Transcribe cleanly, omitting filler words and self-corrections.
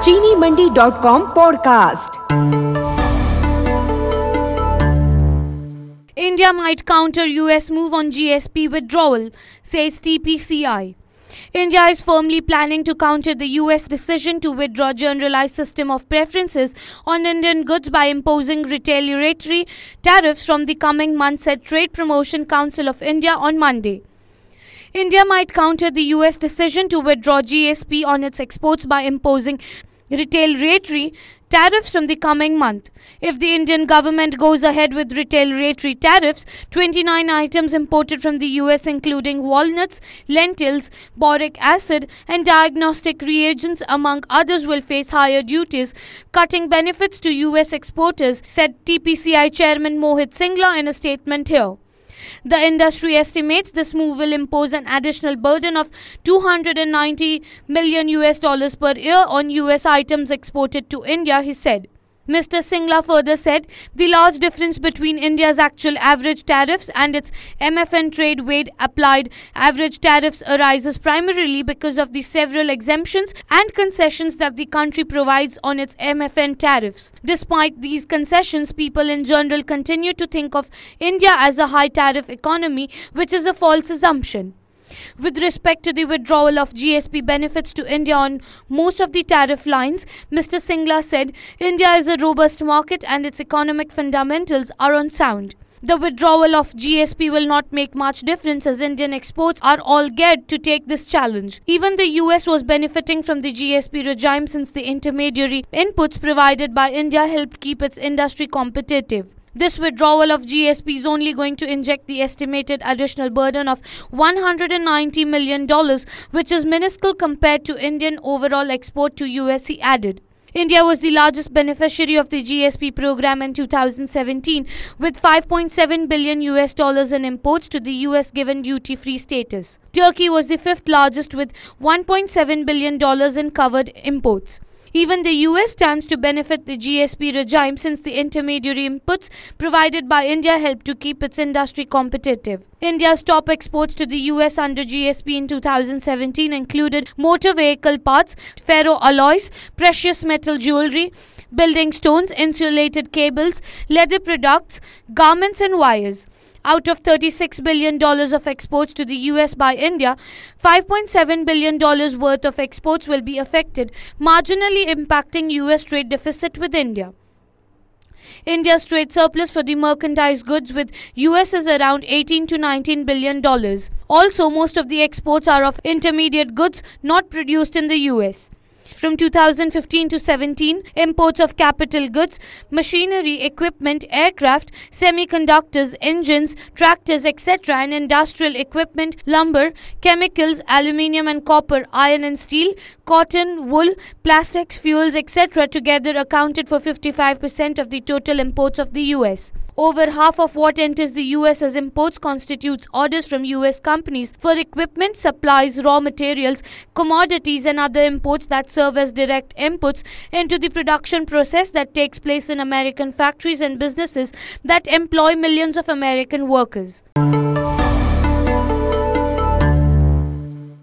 चीनीमंडी.com podcast. India might counter US move on GSP withdrawal, says TPCI. India is firmly planning to counter the US decision to withdraw generalized system of preferences on Indian goods by imposing retaliatory tariffs from the coming months, said Trade Promotion Council of India on Monday. India might counter the US decision to withdraw GSP on its exports by imposing retaliatory tariffs from the coming month. If the Indian government goes ahead with retaliatory tariffs, 29 items imported from the US including walnuts, lentils, boric acid and diagnostic reagents among others will face higher duties, cutting benefits to US exporters, said TPCI Chairman Mohit Singla in a statement here. The industry estimates this move will impose an additional burden of $290 million per year on US items exported to India, he said. Mr. Singla further said the large difference between India's actual average tariffs and its MFN trade weight applied average tariffs arises primarily because of the several exemptions and concessions that the country provides on its MFN tariffs. Despite these concessions, people in general continue to think of India as a high tariff economy, which is a false assumption. With respect to the withdrawal of GSP benefits to India on most of the tariff lines, Mr. Singla said India is a robust market and its economic fundamentals are unsound. The withdrawal of GSP will not make much difference as Indian exports are all geared to take this challenge. Even the US was benefiting from the GSP regime since the intermediary inputs provided by India helped keep its industry competitive. This withdrawal of GSP is only going to inject the estimated additional burden of $190 million, which is minuscule compared to Indian overall export to US, he added. India was the largest beneficiary of the GSP program in 2017 with $5.7 billion in imports to the US given duty-free status. Turkey was the fifth largest with $1.7 billion in covered imports. Even the US stands to benefit the GSP regime since the intermediary inputs provided by India help to keep its industry competitive. India's top exports to the US under GSP in 2017 included motor vehicle parts, ferroalloys, precious metal jewelry, building stones, insulated cables, leather products, garments and wires. Out of $36 billion of exports to the US by India, $5.7 billion worth of exports will be affected, marginally impacting US trade deficit with India. India's trade surplus for the merchandise goods with US is around $18 to $19 billion. Also, most of the exports are of intermediate goods not produced in the US. From 2015 to 17, imports of capital goods, machinery, equipment, aircraft, semiconductors, engines, tractors, etc. and industrial equipment, lumber, chemicals, aluminium and copper, iron and steel, cotton, wool, plastics, fuels, etc. together accounted for 55% of the total imports of the US. Over half of what enters the US as imports constitutes orders from US companies for equipment, supplies, raw materials, commodities and other imports that serve as direct inputs into the production process that takes place in American factories and businesses that employ millions of American workers.